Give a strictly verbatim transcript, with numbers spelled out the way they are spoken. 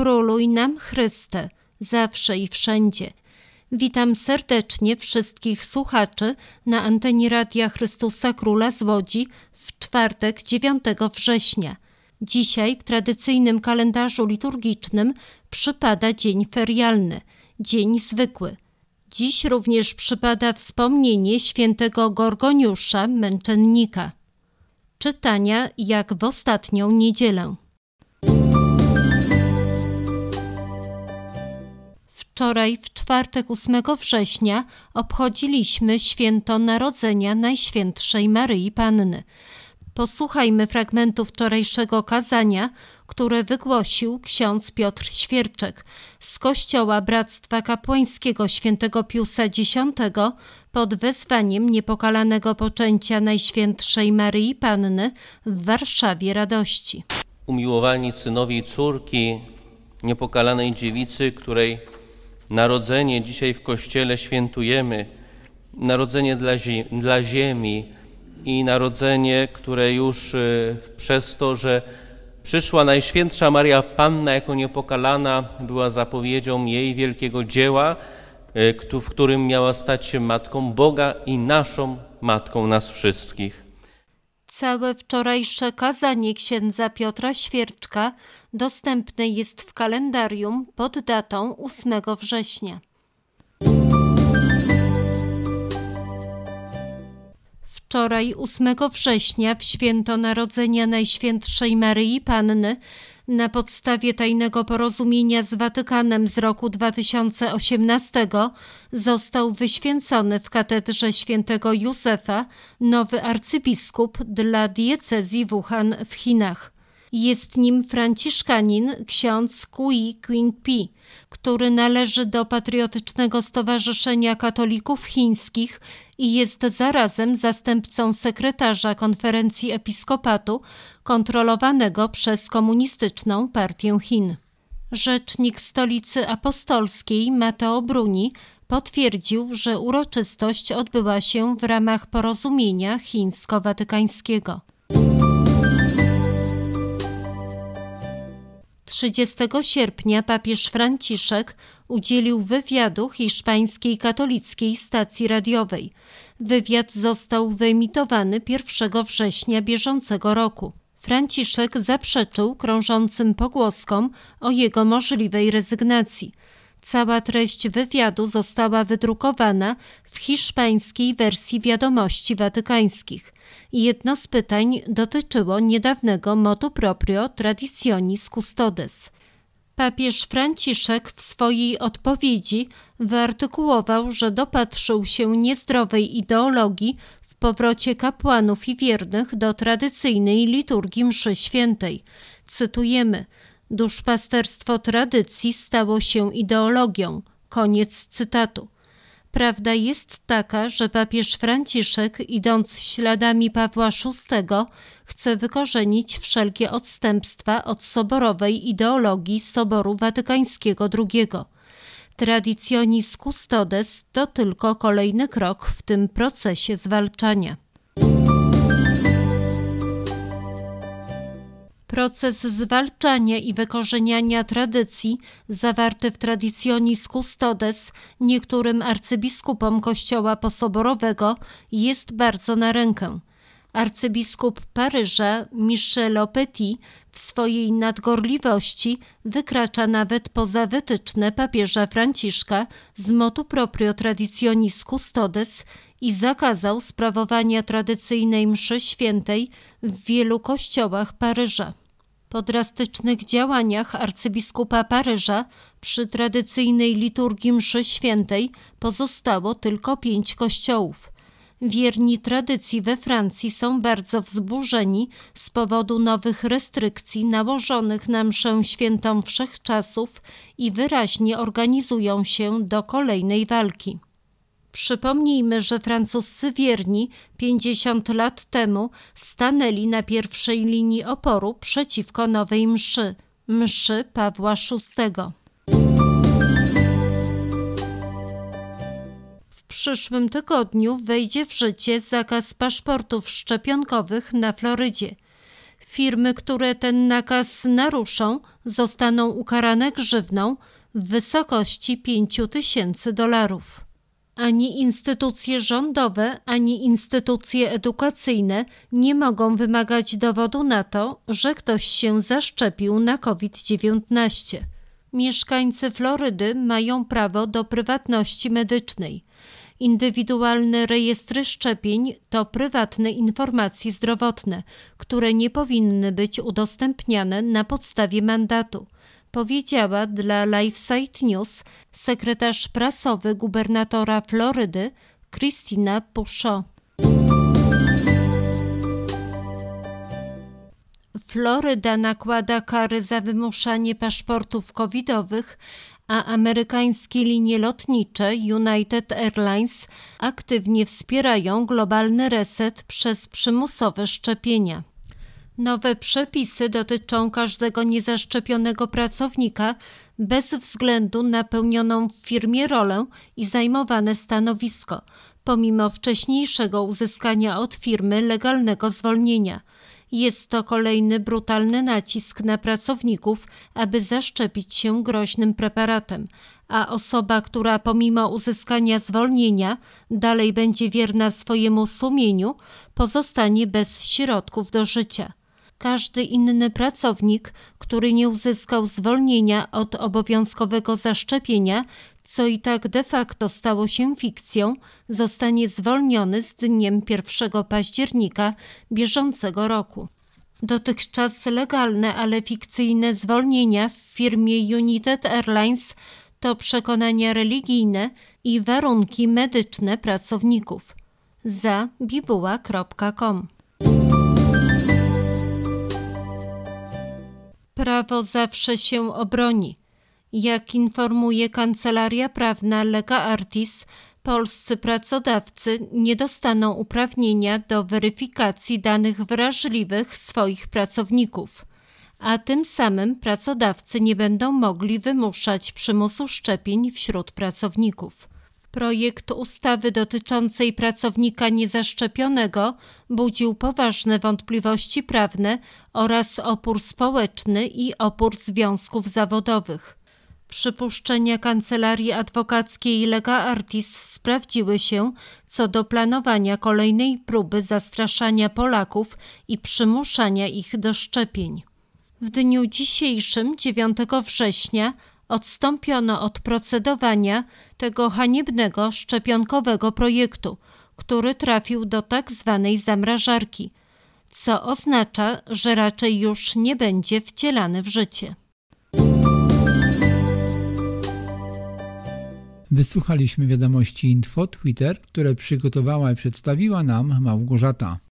Króluj nam Chryste, zawsze i wszędzie. Witam serdecznie wszystkich słuchaczy na antenie Radia Chrystusa Króla z Łodzi w czwartek dziewiątego września. Dzisiaj w tradycyjnym kalendarzu liturgicznym przypada dzień ferialny, dzień zwykły. Dziś również przypada wspomnienie świętego Gorgoniusza, męczennika. Czytania jak w ostatnią niedzielę. Wczoraj, w czwartek ósmego września, obchodziliśmy święto Narodzenia Najświętszej Maryi Panny. Posłuchajmy fragmentu wczorajszego kazania, które wygłosił ksiądz Piotr Świerczek z Kościoła Bractwa Kapłańskiego Świętego Piusa X pod wezwaniem niepokalanego poczęcia Najświętszej Maryi Panny w Warszawie Radości. Umiłowani synowie i córki niepokalanej dziewicy, której narodzenie dzisiaj w Kościele świętujemy, narodzenie dla, zie- dla ziemi i narodzenie, które już y, przez to, że przyszła Najświętsza Maria Panna jako niepokalana, była zapowiedzią jej wielkiego dzieła, y, w którym miała stać się Matką Boga i naszą Matką nas wszystkich. Całe wczorajsze kazanie księdza Piotra Świerczka dostępne jest w kalendarium pod datą ósmego września. Wczoraj, ósmego września, w święto Narodzenia Najświętszej Maryi Panny, na podstawie tajnego porozumienia z Watykanem z roku dwa tysiące osiemnastego został wyświęcony w katedrze świętego Józefa nowy arcybiskup dla diecezji Wuhan w Chinach. Jest nim franciszkanin ksiądz Kui Qingpi, który należy do Patriotycznego Stowarzyszenia Katolików Chińskich i jest zarazem zastępcą sekretarza Konferencji Episkopatu kontrolowanego przez Komunistyczną Partię Chin. Rzecznik Stolicy Apostolskiej Matteo Bruni potwierdził, że uroczystość odbyła się w ramach porozumienia chińsko-watykańskiego. trzydziestego sierpnia papież Franciszek udzielił wywiadu hiszpańskiej katolickiej stacji radiowej. Wywiad został wyemitowany pierwszego września bieżącego roku. Franciszek zaprzeczył krążącym pogłoskom o jego możliwej rezygnacji. Cała treść wywiadu została wydrukowana w hiszpańskiej wersji wiadomości watykańskich. Jedno z pytań dotyczyło niedawnego motu proprio Traditionis Custodes. Papież Franciszek w swojej odpowiedzi wyartykułował, że dopatrzył się niezdrowej ideologii w powrocie kapłanów i wiernych do tradycyjnej liturgii mszy świętej. Cytujemy: duszpasterstwo tradycji stało się ideologią. Koniec cytatu. Prawda jest taka, że papież Franciszek, idąc śladami Pawła szóstego, chce wykorzenić wszelkie odstępstwa od soborowej ideologii Soboru Watykańskiego drugiego. Traditionis Custodes to tylko kolejny krok w tym procesie zwalczania. Proces zwalczania i wykorzeniania tradycji zawarty w Traditionis Custodes niektórym arcybiskupom Kościoła posoborowego jest bardzo na rękę. Arcybiskup Paryża Michel Petit w swojej nadgorliwości wykracza nawet poza wytyczne papieża Franciszka z motu proprio Traditionis Custodes i zakazał sprawowania tradycyjnej mszy świętej w wielu kościołach Paryża. Po drastycznych działaniach arcybiskupa Paryża przy tradycyjnej liturgii mszy świętej pozostało tylko pięć kościołów. Wierni tradycji we Francji są bardzo wzburzeni z powodu nowych restrykcji nałożonych na mszę świętą wszechczasów i wyraźnie organizują się do kolejnej walki. Przypomnijmy, że francuscy wierni pięćdziesiąt lat temu stanęli na pierwszej linii oporu przeciwko nowej mszy, mszy Pawła szóstego. W przyszłym tygodniu wejdzie w życie zakaz paszportów szczepionkowych na Florydzie. W Firmy, które ten nakaz naruszą, zostaną ukarane grzywną w wysokości pięć tysięcy dolarów. Ani instytucje rządowe, ani instytucje edukacyjne nie mogą wymagać dowodu na to, że ktoś się zaszczepił na COVID dziewiętnaście. Mieszkańcy Florydy mają prawo do prywatności medycznej. Indywidualne rejestry szczepień to prywatne informacje zdrowotne, które nie powinny być udostępniane na podstawie mandatu, powiedziała dla LifeSite News sekretarz prasowy gubernatora Florydy Christina Pushaw. Floryda nakłada kary za wymuszanie paszportów covidowych, a amerykańskie linie lotnicze United Airlines aktywnie wspierają globalny reset przez przymusowe szczepienia. Nowe przepisy dotyczą każdego niezaszczepionego pracownika bez względu na pełnioną w firmie rolę i zajmowane stanowisko, pomimo wcześniejszego uzyskania od firmy legalnego zwolnienia. Jest to kolejny brutalny nacisk na pracowników, aby zaszczepić się groźnym preparatem, a osoba, która pomimo uzyskania zwolnienia dalej będzie wierna swojemu sumieniu, pozostanie bez środków do życia. Każdy inny pracownik, który nie uzyskał zwolnienia od obowiązkowego zaszczepienia, co i tak de facto stało się fikcją, zostanie zwolniony z dniem pierwszego października bieżącego roku. Dotychczas legalne, ale fikcyjne zwolnienia w firmie United Airlines to przekonania religijne i warunki medyczne pracowników. Za bibuła kropka com. Prawo zawsze się obroni. Jak informuje kancelaria prawna Lega Artis, polscy pracodawcy nie dostaną uprawnienia do weryfikacji danych wrażliwych swoich pracowników, a tym samym pracodawcy nie będą mogli wymuszać przymusu szczepień wśród pracowników. Projekt ustawy dotyczącej pracownika niezaszczepionego budził poważne wątpliwości prawne oraz opór społeczny i opór związków zawodowych. Przypuszczenia kancelarii adwokackiej Lega Artis sprawdziły się co do planowania kolejnej próby zastraszania Polaków i przymuszania ich do szczepień. W dniu dzisiejszym, dziewiątego września, odstąpiono od procedowania tego haniebnego szczepionkowego projektu, który trafił do tak zwanej zamrażarki, co oznacza, że raczej już nie będzie wcielany w życie. Wysłuchaliśmy wiadomości Info Twitter, które przygotowała i przedstawiła nam Małgorzata.